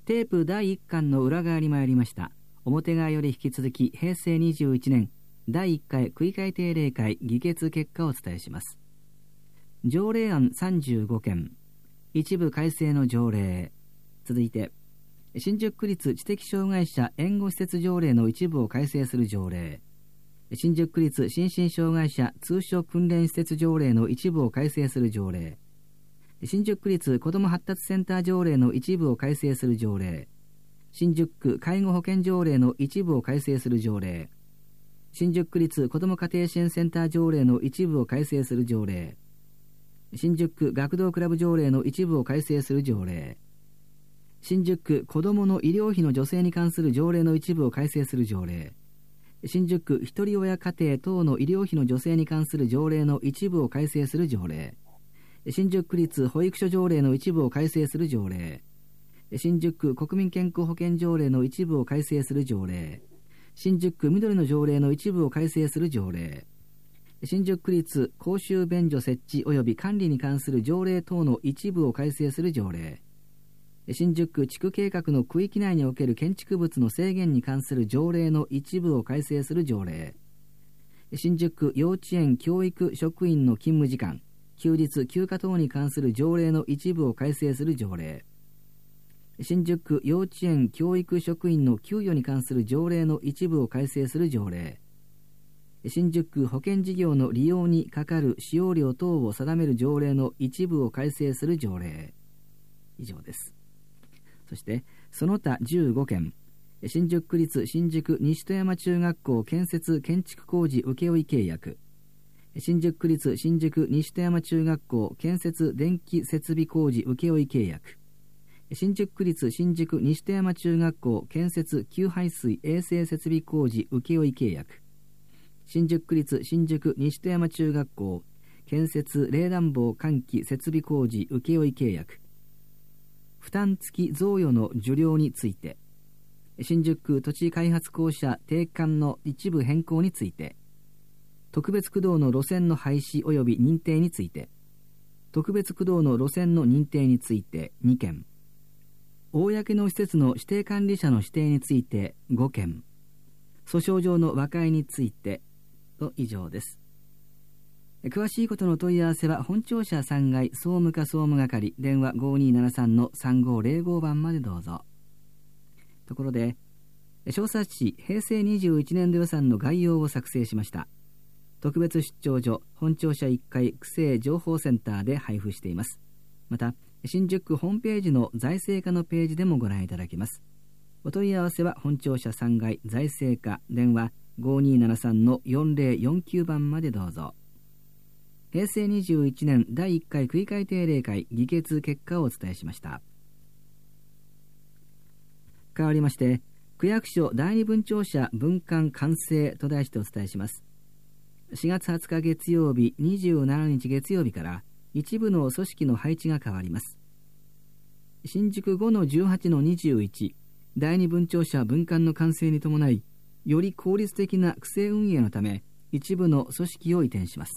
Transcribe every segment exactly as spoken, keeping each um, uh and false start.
テープだいいっかんの裏側に参りました。表側より引き続きへいせいにじゅういちねんだいいっかい区議会定例会議決結果をお伝えします。条例案さんじゅうごけん、一部改正の条例。続いて新宿区立知的障害者援護施設条例の一部を改正する条例。新宿区立心身障害者通所訓練施設条例の一部を改正する条例。新宿区立子ども発達センター条例の一部を改正する条例。新宿区介護保険条例の一部を改正する条例。新宿区立子ども家庭支援センター条例の一部を改正する条例。新宿区学童クラブ条例の一部を改正する条例。新宿区子どもの医療費の助成に関する条例の一部を改正する条例。新宿区ひとり親家庭等の医療費の助成に関する条例の一部を改正する条例。新宿区立保育所条例の一部を改正する条例。新宿区国民健康保険条例の一部を改正する条例。新宿区緑の条例の一部を改正する条例。新宿区立公衆便所設置及び管理に関する条例等の一部を改正する条例。新宿区地区計画の区域内における建築物の制限に関する条例の一部を改正する条例。新宿区幼稚園教育職員の勤務時間、休日休暇等に関する条例の一部を改正する条例。新宿区幼稚園教育職員の給与に関する条例の一部を改正する条例。新宿区保険事業の利用にかかる使用料等を定める条例の一部を改正する条例。以上です。そしてその他じゅうごけん、新宿区立新宿西戸山中学校建設建築工事請負契約。新宿区立新宿西戸山中学校建設電気設備工事請負契約。新宿区立新宿西戸山中学校建設給排水衛生設備工事請負契約。新宿区立新宿西戸山中学校建設冷暖房換気設備工事請負契約。負担付き贈与の受領について。新宿区土地開発公社定款の一部変更について。特別区道の路線の廃止及び認定について。特別区道の路線の認定についてにけん。公の施設の指定管理者の指定についてごけん。訴訟上の和解についてと以上です。詳しいことの問い合わせは本庁舎さんがい総務課総務係電話ごにーななさんのさんごーぜろごばんまでどうぞ。ところで小冊子へいせいにじゅういちねん度予算の概要を作成しました。特別出張所本庁舎いっかい区政情報センターで配布しています。また新宿区ホームページの財政課のページでもご覧いただけます。お問い合わせは本庁舎さんがい財政課電話ごにーななさんのよんぜろよんきゅうばんまでどうぞ。へいせいにじゅういちねんだいいっかい区議会定例会議決結果をお伝えしました。変わりまして区役所第二分庁舎分館完成と題してお伝えします。しがつはつか月曜日にじゅうしちにち月曜日から一部の組織の配置が変わります。新宿 ごのじゅうはちのにじゅういち 第二分庁舎分館の完成に伴いより効率的な区政運営のため一部の組織を移転します。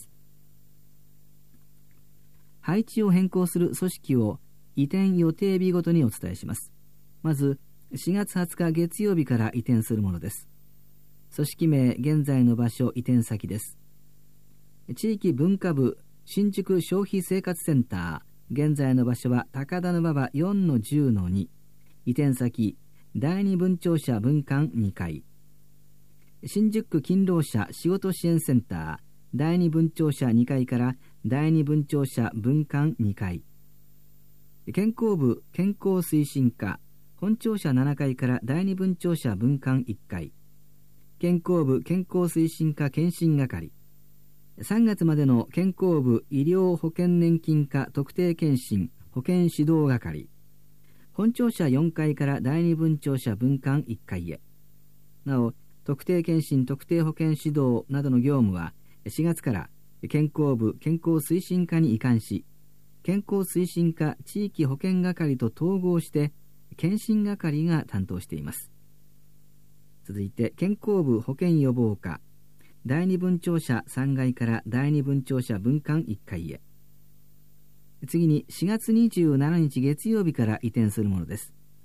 配置を変更する組織を移転予定日ごとにお伝えします。まずしがつはつか月曜日から移転するものです。組織名現在の場所移転先です。地域文化部新宿消費生活センター現在の場所は高田馬場 よんのじゅうのに 移転先第二分庁舎分館にかい。新宿区勤労者仕事支援センター第二分庁舎にかいから第二分庁舎分館にかい。健康部健康推進課本庁舎ななかいから第二分庁舎分館いっかい。健康部健康推進課検診係。さんがつまでの健康部医療保険年金課特定健診保険指導係。本庁舎よんかいから第二分庁舎分館いっかいへ。なお特定健診特定保険指導などの業務はしがつから健康部健康推進課に移管し、健康推進課地域保険係と統合して健診係が担当しています。続いて健康部保険予防課第二分庁舎さんがいから第二分庁舎分館いっかいへ。次にしがつにじゅうしちにち月曜日から移転するものです。福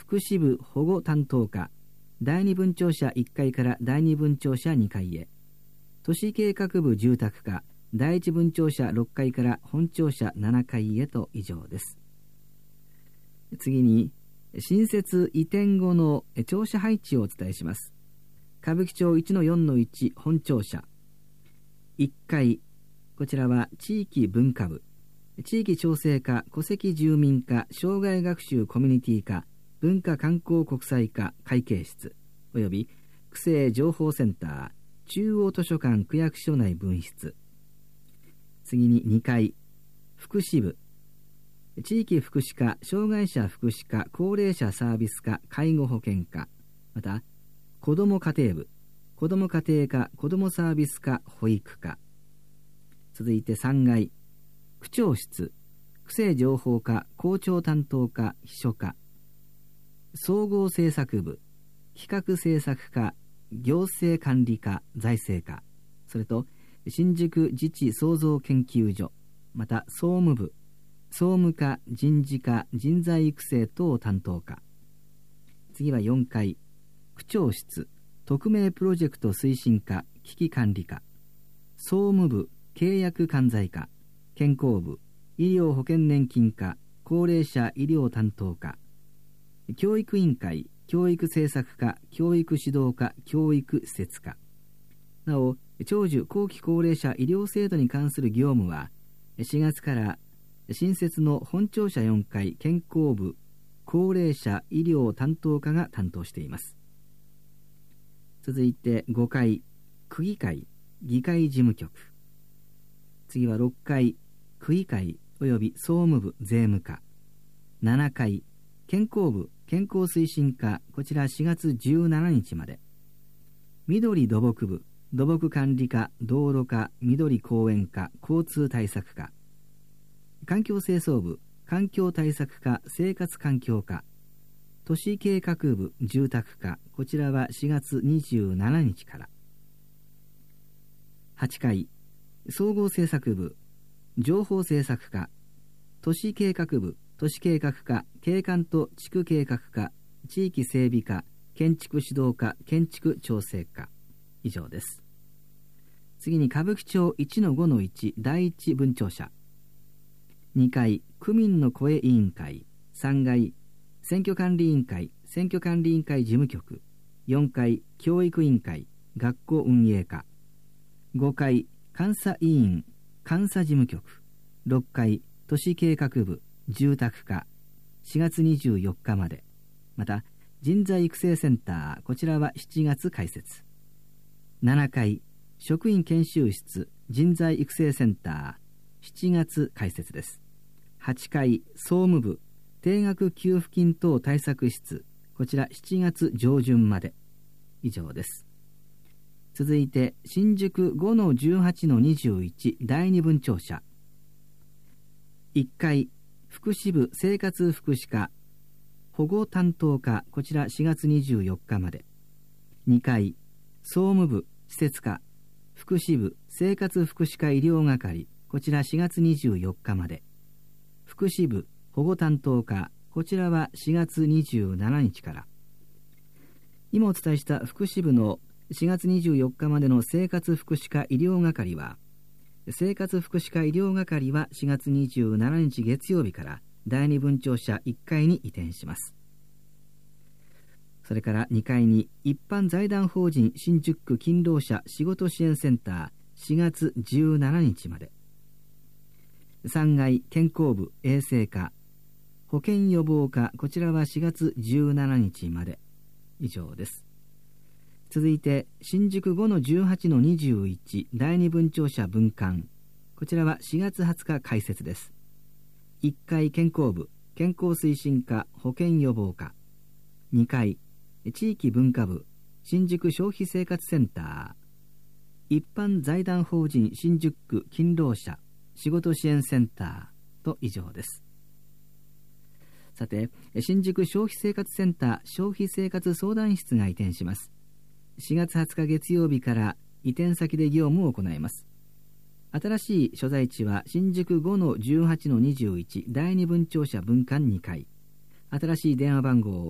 福祉部保護担当課だいに分庁舎いっかいからだいに分庁舎にかいへ、都市計画部住宅課だいいち分庁舎ろっかいから本庁舎ななかいへと以上です。次に新設移転後の庁舎配置をお伝えします。歌舞伎町 いちのよんのいち 本庁舎いっかい、こちらは地域文化部、地域調整課、戸籍住民課、障害学習コミュニティ課、文化観光国際課会計室および区政情報センター、中央図書館区役所内分室。次ににかい、福祉部、地域福祉課、障害者福祉課、高齢者サービス課、介護保険課、また子ども家庭部、子ども家庭課、子どもサービス課、保育課。続いてさんがい、区長室、区政情報課、校長担当課、秘書課、総合政策部、企画政策課、行政管理課、財政課、それと新宿自治創造研究所、また総務部、総務課、人事課、人材育成等担当課。次はよんかい、区長室、特命プロジェクト推進課、危機管理課、総務部、契約管財課、健康部、医療保険年金課、高齢者医療担当課、教育委員会、教育政策課、教育指導課、教育施設課。なお、長寿後期高齢者医療制度に関する業務はしがつから新設の本庁舎よんかい健康部、高齢者医療担当課が担当しています。続いてごかい、区議会、議会事務局。次はろっかい、区議会および総務部税務課。ななかい、健康部健康推進課、こちらしがつじゅうしちにちまで。緑土木部、土木管理課、道路課、緑公園課、交通対策課。環境清掃部、環境対策課、生活環境課。都市計画部、住宅課、こちらはしがつにじゅうしちにちから。はちかい、総合政策部、情報政策課、都市計画部、都市計画課、景観と地区計画課、地域整備課、建築指導課、建築調整課。以上です。次に歌舞伎町 いちのごのいち だいいち分庁舎。にかい、区民の声委員会。さんがい、選挙管理委員会、選挙管理委員会事務局。よんかい、教育委員会、学校運営課。ごかい、監査委員、監査事務局。ろっかい、都市計画部、住宅課、しがつにじゅうよっかまで。また人材育成センター、こちらはしちがつ開設。ななかい、職員研修室、人材育成センター、しちがつ開設です。はちかい、総務部定額給付金等対策室、こちらしちがつ上旬まで。以上です。続いて新宿 ごのじゅうはちのにじゅういち だいに分庁舎。いっかい、福祉部生活福祉課保護担当課、こちらしがつにじゅうよっかまで。にかい、総務部施設課福祉部生活福祉課医療係、こちらしがつにじゅうよっかまで。福祉部保護担当課、こちらはしがつにじゅうしちにちから。今お伝えした福祉部のしがつにじゅうよっかまでの生活福祉課医療係は、生活福祉課医療係はしがつにじゅうしちにち月曜日からだいに分庁舎いっかいに移転します。それからにかいに一般財団法人新宿区勤労者仕事支援センター、しがつじゅうしちにちまで。さんがい、健康部衛生課保健予防課、こちらはしがつじゅうしちにちまで。以上です。続いて新宿 ごのじゅうはちのにじゅういち だいに分庁舎分館、こちらはしがつはつか開設です。いっかい、健康部健康推進課保健予防課。にかい、地域文化部新宿消費生活センター、一般財団法人新宿区勤労者仕事支援センターと以上です。さて、新宿消費生活センター消費生活相談室が移転します。しがつはつか月曜日から移転先で業務を行います。新しい所在地は新宿 ごのじゅうはちのにじゅういち だいに分庁舎分館にかい。新しい電話番号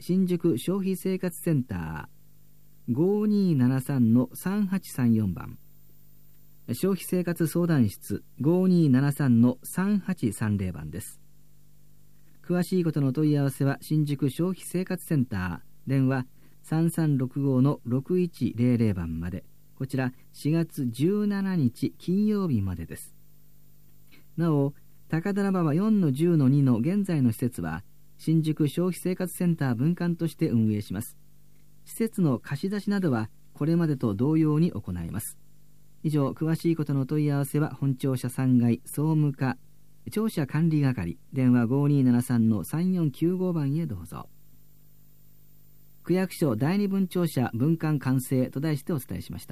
新宿消費生活センター ごにーななさんのさんはちさんよん 番、消費生活相談室 ごにーななさんのさんはちさんぜろ 番です。詳しいことの問い合わせは新宿消費生活センター、電話さんさんろくごのろくいちぜろぜろ 番まで。こちらしがつじゅうしちにち金曜日までです。なお、高田馬場 よんのじゅうのに の現在の施設は新宿消費生活センター分館として運営します。施設の貸し出しなどはこれまでと同様に行います。以上、詳しいことの問い合わせは本庁舎さんがい総務課庁舎管理係、電話 ごにーななさんのさんよんきゅうご 番へどうぞ。区役所第二分庁舎分館完成と題してお伝えしました。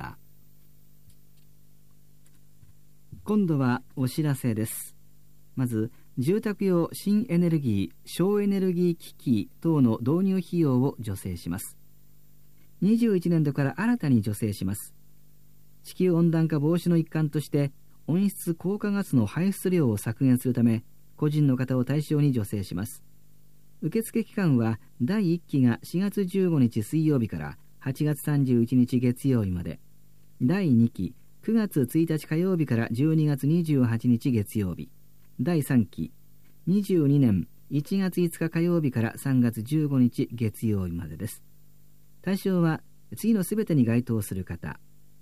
今度はお知らせです。まず、住宅用新エネルギー省エネルギー機器等の導入費用を助成します。にじゅういちねんどから新たに助成します。地球温暖化防止の一環として温室効果ガスの排出量を削減するため、個人の方を対象に助成します。受付期間はだいいっきがしがつじゅうごにち水曜日からはちがつさんじゅういちにち月曜日まで、だいにきくがつついたち火曜日からじゅうにがつにじゅうはちにち月曜日、だいさんきにじゅうにねんいちがついつか火曜日からさんがつじゅうごにち月曜日までです。対象は次のすべてに該当する方、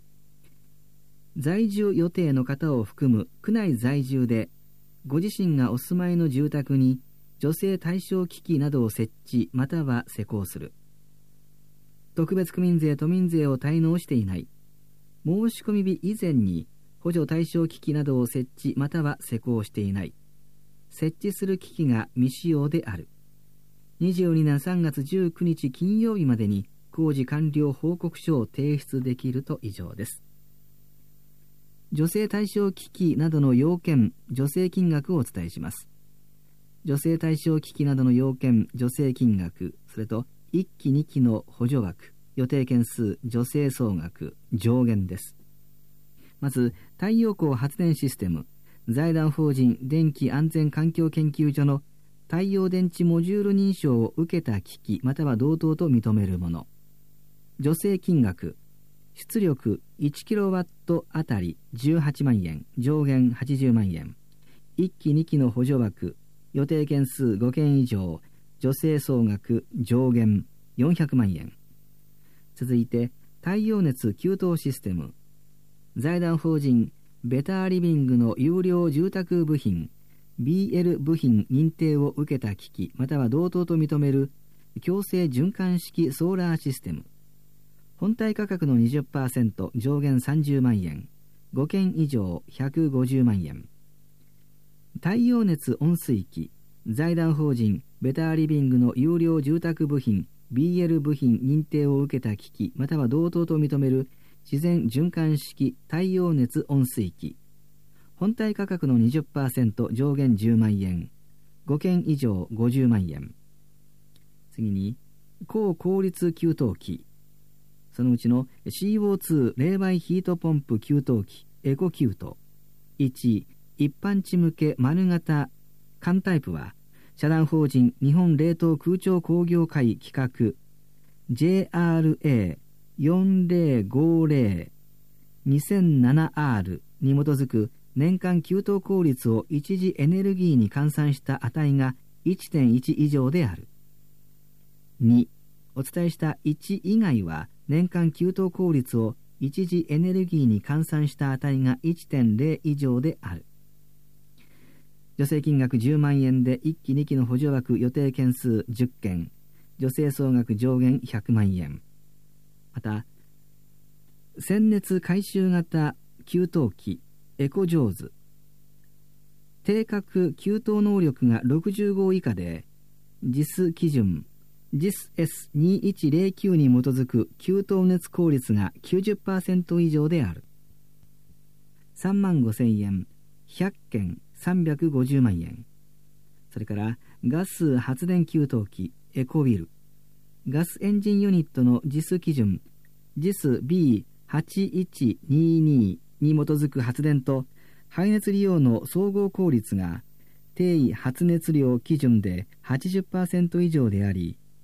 在住予定の方を含む区内在住でご自身がお住まいの住宅に助成対象機器などを設置または施工する、特別区民税都民税を滞納していない、申し込み日以前に補助対象機器などを設置または施工していない、設置する機器が未使用である、にじゅうにねんさんがつじゅうくにち金曜日までに工事完了報告書を提出できると以上です。助成対象機器などの要件、助成金額をお伝えします。助成対象機器などの要件、助成金額、それといっきにきの補助枠、予定件数、助成総額、上限です。まず、太陽光発電システム、財団法人電気安全環境研究所の太陽電池モジュール認証を受けた機器または同等と認めるもの。助成金額、出力いちキロワットあたりじゅうはちまんえん、上限はちじゅうまんえん。いっきにきの補助枠、予定件数ごけん以上、助成総額上限よんひゃくまんえん。続いて、太陽熱給湯システム。財団法人ベターリビングの有料住宅部品 ビーエル 部品認定を受けた機器または同等と認める強制循環式ソーラーシステム。本体価格の にじゅっパーセント 上限さんじゅうまんえん、ごけん以上ひゃくごじゅうまんえん。太陽熱温水器、財団法人ベターリビングの有料住宅部品 ビーエル 部品認定を受けた機器または同等と認める自然循環式太陽熱温水器。本体価格の にじゅっパーセント 上限じゅうまんえん、ごけん以上ごじゅうまんえん。次に、高効率給湯器。そのうちの シーオーツー 冷媒ヒートポンプ給湯器エコキュート。いち、一般地向け丸型缶タイプは、社団法人日本冷凍空調工業会企画 ジェイアールエーよんぜろごぜろ にせんななアール に基づく年間給湯効率を一次エネルギーに換算した値が いってんいち 以上である。に、お伝えしたいち以外は年間給湯効率を一次エネルギーに換算した値が いってんぜろ 以上である。助成金額じゅうまんえんでいっきにきの補助枠予定件数じゅっけん、助成総額上限ひゃくまんえん。また、鮮熱回収型給湯器エコジョーズ。定格給湯能力がろくじゅうご以下で、ジス 基準、ジス エスにいちぜろきゅう に基づく給湯熱効率が きゅうじゅっパーセント 以上である。さんまんごせんえん、ひゃっけんさんびゃくごじゅうまんえん。それからガス発電給湯器エコウィル。ガスエンジンユニットのジス基準 ジスビーはちいちにに に基づく発電と排熱利用の総合効率が定位発熱量基準で はちじゅっパーセント 以上であり、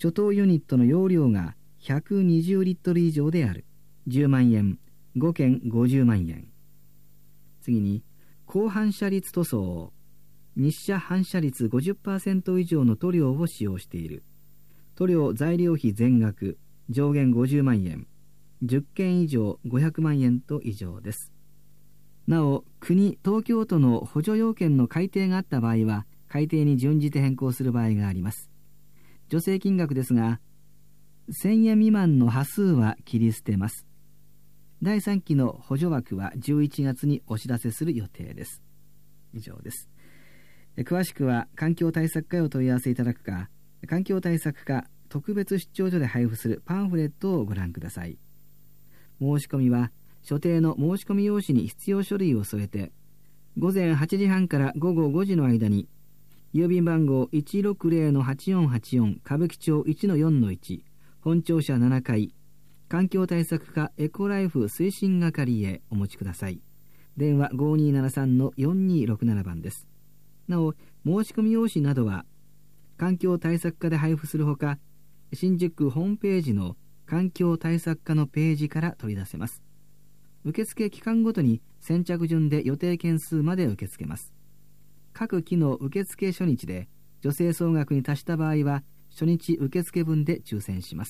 貯湯ユニットの容量がひゃくにじゅうリットル以上である、じゅうまんえん、ごけんごじゅうまんえん。次に、高反射率塗装、日射反射率 ごじゅっパーセント 以上の塗料を使用している。塗料材料費全額、上限ごじゅうまんえん、じゅっけん以上ごひゃくまんえんと以上です。なお、国、東京都の補助要件の改定があった場合は、改定に準じて変更する場合があります。助成金額ですが、せんえん未満の端数は切り捨てます。だいさんきの補助枠はじゅういちがつにお知らせする予定です。以上です。詳しくは環境対策課へお問い合わせいただくか、環境対策課特別出張所で配布するパンフレットをご覧ください。申し込みは所定の申し込み用紙に必要書類を添えて、ごぜんはちじはんからごごごじの間に、郵便番号 いちろくぜろのはちよんはちよん 歌舞伎町 いちのよんのいち、本庁舎ななかい、環境対策課エコライフ推進係へお持ちください。電話 ごにーななさんのよんにーろくなな 番です。なお、申し込み用紙などは、環境対策課で配布するほか、新宿区ホームページの環境対策課のページから取り出せます。受付期間ごとに先着順で予定件数まで受け付けます。各期の受付初日で助成総額に達した場合は、初日受付分で抽選します。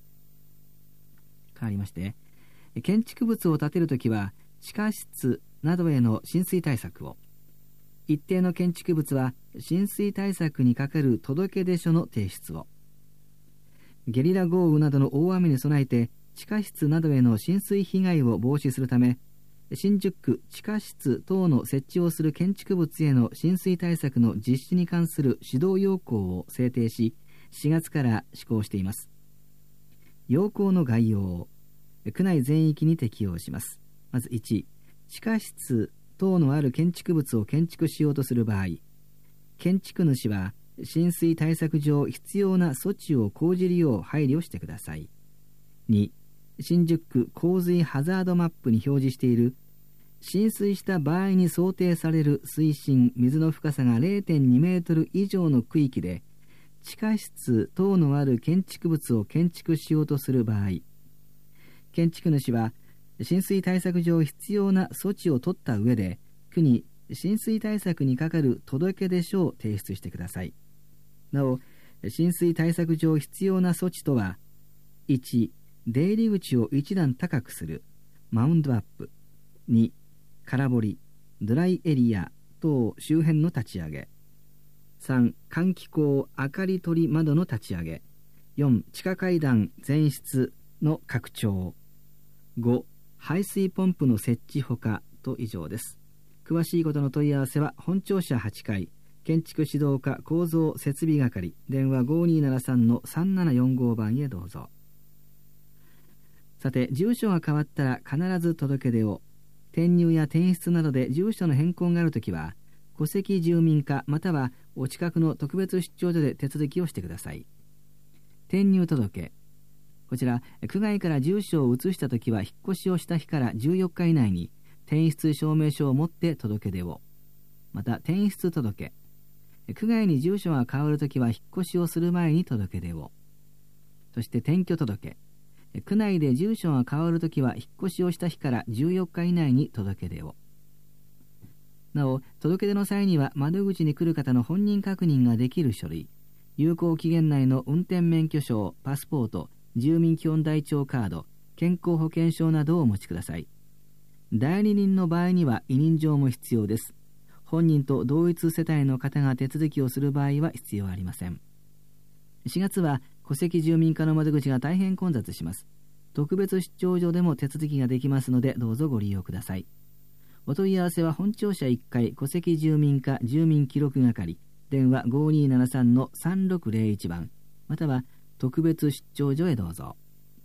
変わりまして、建築物を建てるときは、地下室などへの浸水対策を、一定の建築物は浸水対策にかかる届出書の提出を、ゲリラ豪雨などの大雨に備えて地下室などへの浸水被害を防止するため、新宿区地下室等の設置をする建築物への浸水対策の実施に関する指導要項を制定し、しがつから施行しています。要項の概要を区内全域に適用します。まずいち、地下室等のある建築物を建築しようとする場合、建築主は浸水対策上必要な措置を講じるよう配慮してください。に、新宿区洪水ハザードマップに表示している浸水した場合に想定される水深水の深さが れいてんにメートル以上の区域で地下室等のある建築物を建築しようとする場合、建築主は浸水対策上必要な措置を取った上で、区に浸水対策にかかる届出書を提出してください。なお、浸水対策上必要な措置とは、いち、出入り口を一段高くする、マウンドアップ。に、空堀、ドライエリア等周辺の立ち上げ。さん、換気口、明かり取り窓の立ち上げ。よん、地下階段全室の拡張。ご、排水ポンプの設置ほかと以上です。詳しいことの問い合わせは本庁舎はちかい、建築指導課構造設備係、電話 ごにーななさんのさんななよんご 番へどうぞ。さて、住所が変わったら必ず届け出を。転入や転出などで住所の変更があるときは、戸籍住民課またはお近くの特別出張所で手続きをしてください。転入届。こちら、区外から住所を移したときは引っ越しをした日からじゅうよっか以内に転出証明書を持って届け出を。また、転出届。区外に住所が変わるときは引っ越しをする前に届け出を。そして転居届。区内で住所が変わるときは引っ越しをした日からじゅうよっか以内に届け出を。なお、届け出の際には窓口に来る方の本人確認ができる書類、有効期限内の運転免許証、パスポート、住民基本台帳カード、健康保険証などをお持ちください。代理人の場合には委任状も必要です。本人と同一世帯の方が手続きをする場合は必要ありません。しがつは戸籍住民課の窓口が大変混雑します。特別出張所でも手続きができますので、どうぞご利用ください。お問い合わせは本庁舎いっかい戸籍住民課住民記録係、電話 ごにーななさんのさんろくぜろいち 番、または特別出張所へどうぞ。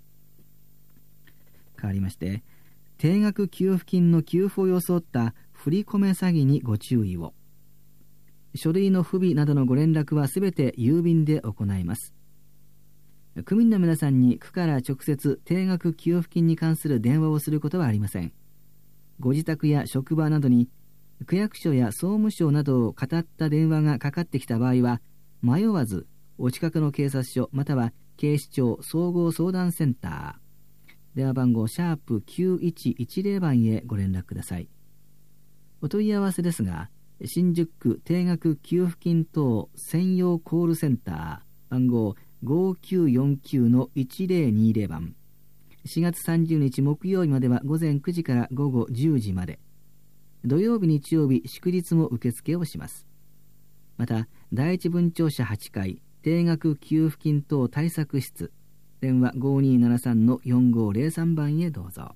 変わりまして、定額給付金の給付を装った振り込め詐欺にご注意を。書類の不備などのご連絡はすべて郵便で行います。区民の皆さんに区から直接定額給付金に関する電話をすることはありません。ご自宅や職場などに区役所や総務省などを語った電話がかかってきた場合は、迷わずお近くの警察署または警視庁総合相談センター、電話番号シャープきゅういちいちゼロ番へご連絡ください。お問い合わせですが、新宿区定額給付金等専用コールセンター、番号 ごきゅうよんきゅうのいちぜろにぜろ 番、しがつさんじゅうにち木曜日までは午前くじから午後じゅうじまで、土曜日日曜日祝日も受付をします。また第一分庁舎はちかい定額給付金等対策室、電話 ごにーななさんのよんごーぜろさん 番へどうぞ。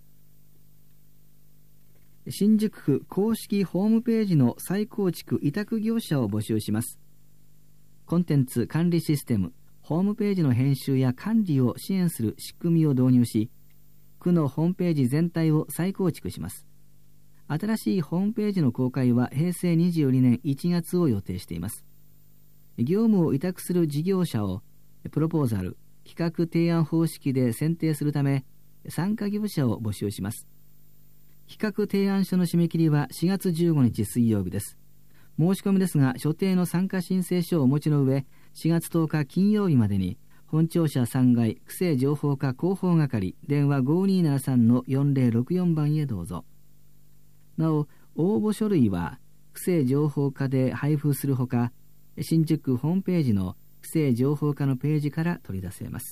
新宿区公式ホームページの再構築委託業者を募集します。コンテンツ管理システム、ホームページの編集や管理を支援する仕組みを導入し、区のホームページ全体を再構築します。新しいホームページの公開はへいせいにじゅうにねんいちがつを予定しています。業務を委託する事業者をプロポーザル、企画提案方式で選定するため、参加業者を募集します。企画提案書の締め切りはしがつじゅうごにち水曜日です。申し込みですが、所定の参加申請書をお持ちの上、しがつとおか金曜日までに、本庁舎さんがい区政情報課広報係、電話 ごにーななさんのよんぜろろくよん 番へどうぞ。なお、応募書類は区政情報課で配布するほか、新宿区ホームページの区政情報課のページから取り出せます。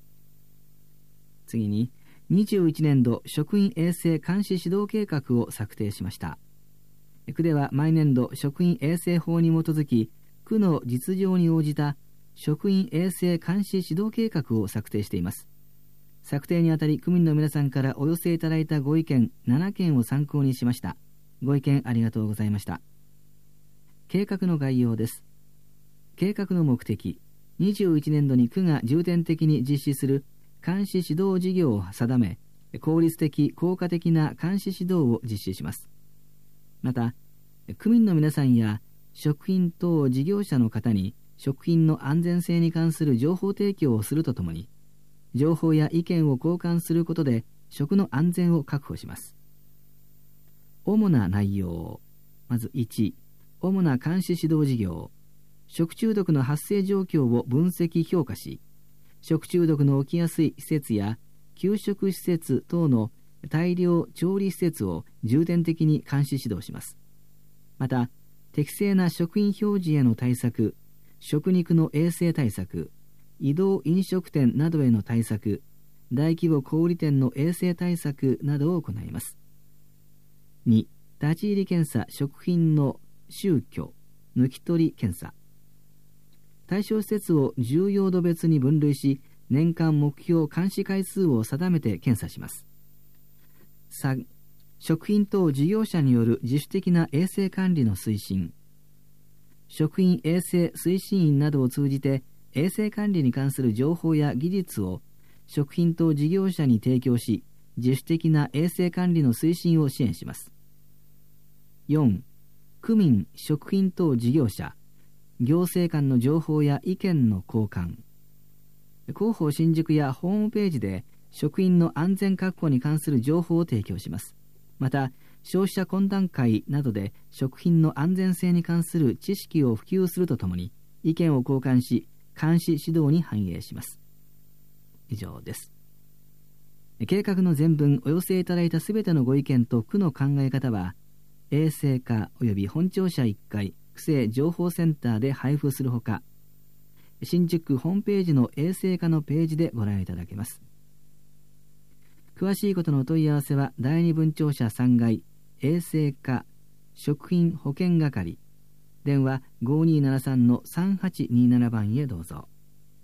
次に、にじゅういちねんど職員衛生監視指導計画を策定しました。区では毎年度職員衛生法に基づき、区の実情に応じた職員衛生監視指導計画を策定しています。策定にあたり、区民の皆さんからお寄せいただいたご意見ななけんを参考にしました。ご意見ありがとうございました。計画の概要です。計画の目的、にじゅういちねんどに区が重点的に実施する監視指導事業を定め、効率的効果的な監視指導を実施します。また、区民の皆さんや食品等事業者の方に食品の安全性に関する情報提供をするとともに、情報や意見を交換することで食の安全を確保します。主な内容、まずいち、主な監視指導事業、食中毒の発生状況を分析評価し、食中毒の起きやすい施設や給食施設等の大量調理施設を重点的に監視指導します。また、適正な食品表示への対策、食肉の衛生対策、移動飲食店などへの対策、大規模小売店の衛生対策などを行います。に、立ち入り検査食品の収拠、抜き取り検査。対象施設を重要度別に分類し、年間目標監視回数を定めて検査します。さん、食品等事業者による自主的な衛生管理の推進。食品衛生推進員などを通じて、衛生管理に関する情報や技術を食品等事業者に提供し、自主的な衛生管理の推進を支援します。よん、区民食品等事業者、行政間の情報や意見の交換。広報新宿やホームページで食品の安全確保に関する情報を提供します。また、消費者懇談会などで食品の安全性に関する知識を普及するとともに、意見を交換し、監視指導に反映します。以上です。計画の全文お寄せいただいたすべてのご意見と区の考え方は、衛生課及び本庁舎いっかい区政情報センターで配布するほか、新宿区ホームページの衛生課のページでご覧いただけます。詳しいことのお問い合わせはだいに分庁舎さんがい衛生課食品保健係、電話 ごにーななさんのさんはちにーなな 番へどうぞ。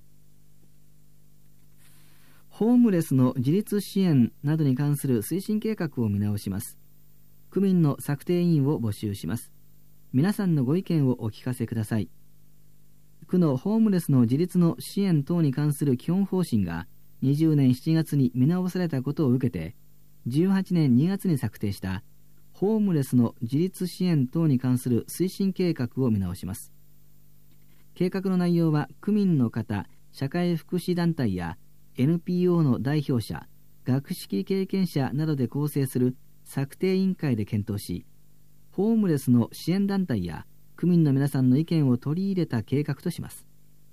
ホームレスの自立支援などに関する推進計画を見直します。区民の策定委員を募集します。皆さんのご意見をお聞かせください。区のホームレスの自立の支援等に関する基本方針がにじゅうねんしちがつに見直されたことを受けて、じゅうはちねんにがつに策定したホームレスの自立支援等に関する推進計画を見直します。計画の内容は区民の方、社会福祉団体や エヌピーオー の代表者、学識経験者などで構成する策定委員会で検討し、ホームレスの支援団体や区民の皆さんの意見を取り入れた計画とします。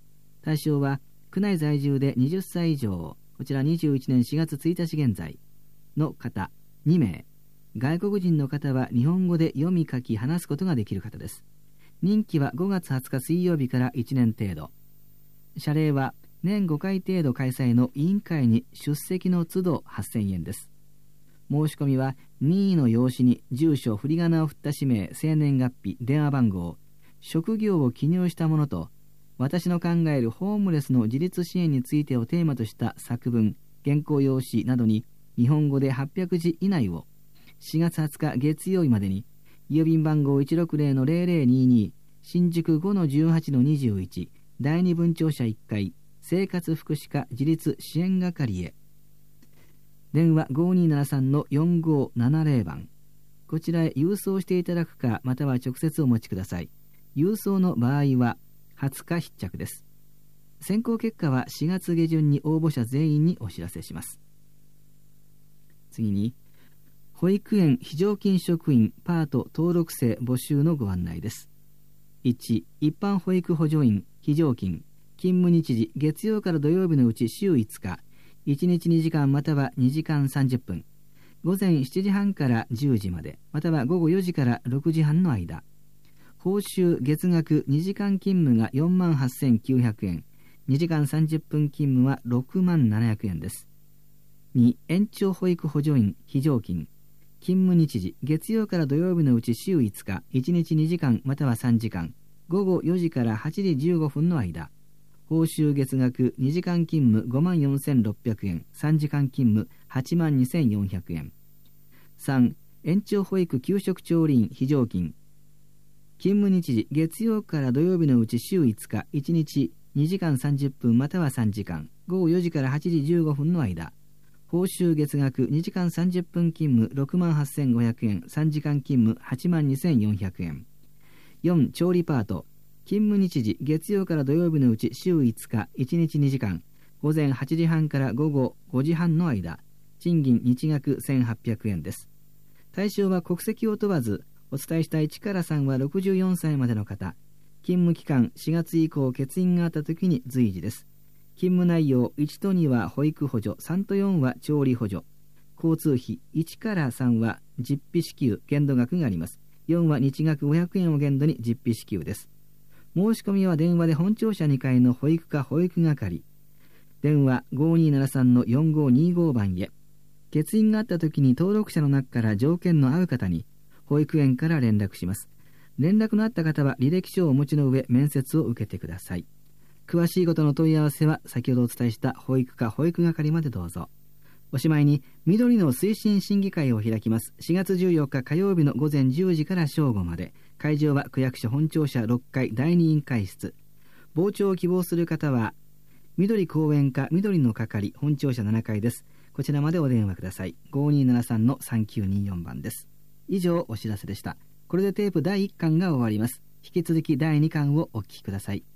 対象は区内在住ではたち以上、こちらにじゅういちねんしがつついたち現在の方にめい、外国人の方は日本語で読み書き話すことができる方です。任期はごがつはつか水曜日からいちねん程度。謝礼は年ごかい程度開催の委員会に出席の都度はっせんえんです。申し込みは任意の用紙に住所、振り仮名を振った氏名、生年月日、電話番号、職業を記入したものと、私の考えるホームレスの自立支援についてをテーマとした作文、原稿用紙などに日本語ではっぴゃくじ以内をしがつはつか月曜日までに、郵便番号 いちろくぜろのぜろぜろにじゅうに 新宿 ごのじゅうはちのにじゅういち 第二分庁舎いっかい生活福祉課自立支援係へ。電話 ごにーななさんのよんごーななぜろ 番、こちらへ郵送していただくか、または直接お持ちください。郵送の場合ははつか必着です。選考結果はしがつげじゅんに応募者全員にお知らせします。次に、保育園非常勤職員パート登録生募集のご案内です。いち、一般保育補助員非常勤、勤務日時月曜から土曜日のうち週いつか、いちにちにじかんまたはにじかんさんじゅっぷん、午前しちじはんからじゅうじまで、または午後よじからろくじはんの間。報酬月額にじかん勤務がよんまんはっせんきゅうひゃくえん、にじかんさんじゅっぷん勤務はろくまんななひゃくえんです。に、延長保育補助員非常勤、勤務日時月曜から土曜日のうち週いつか、いちにちにじかんまたはさんじかん、午後よじからはちじじゅうごふんの間。報酬月額にじかん勤務ごまんよんせんろっぴゃくえん、さんじかん勤務はちまんにせんよんひゃくえん。さん、延長保育給食調理員非常勤、勤務日時月曜から土曜日のうち週いつか、いちにちにじかんさんじゅっぷんまたはさんじかん、午後よじからはちじじゅうごふんの間。報酬月額にじかんさんじゅっぷん勤務ろくまんはっせんごひゃくえん、さんじかん勤務はちまんにせんよんひゃくえん。よん、調理パート、勤務日時月曜から土曜日のうち週いつか、いちにちにじかん、午前はちじはんから午後ごじはんの間。賃金日額せんはっぴゃくえんです。対象は国籍を問わず、お伝えしたいちからさんはろくじゅうよんさいまでの方、勤務期間しがつ以降欠員があったときに随時です。勤務内容いちとには保育補助、さんとよんは調理補助、交通費いちからさんは実費支給限度額があります。よんは日額ごひゃくえんを限度に実費支給です。申し込みは電話で本庁舎にかいの保育課保育係、電話 ごにーななさんのよんごーにーご 番へ。欠員があったときに登録者の中から条件の合う方に保育園から連絡します。連絡のあった方は履歴書をお持ちの上、面接を受けてください。詳しいことの問い合わせは先ほどお伝えした保育課保育係までどうぞ。おしまいに、緑の推進審議会を開きます。しがつじゅうよっか火曜日のごぜんじゅうじから正午まで。会場は区役所本庁舎ろっかいだいに委員会室。傍聴を希望する方は緑公園課緑の係本庁舎ななかいです。こちらまでお電話ください。ごにーななさんのさんきゅうにーよん 番です。以上お知らせでした。これでテープだいいっかんが終わります。引き続きだいにかんをお聞きください。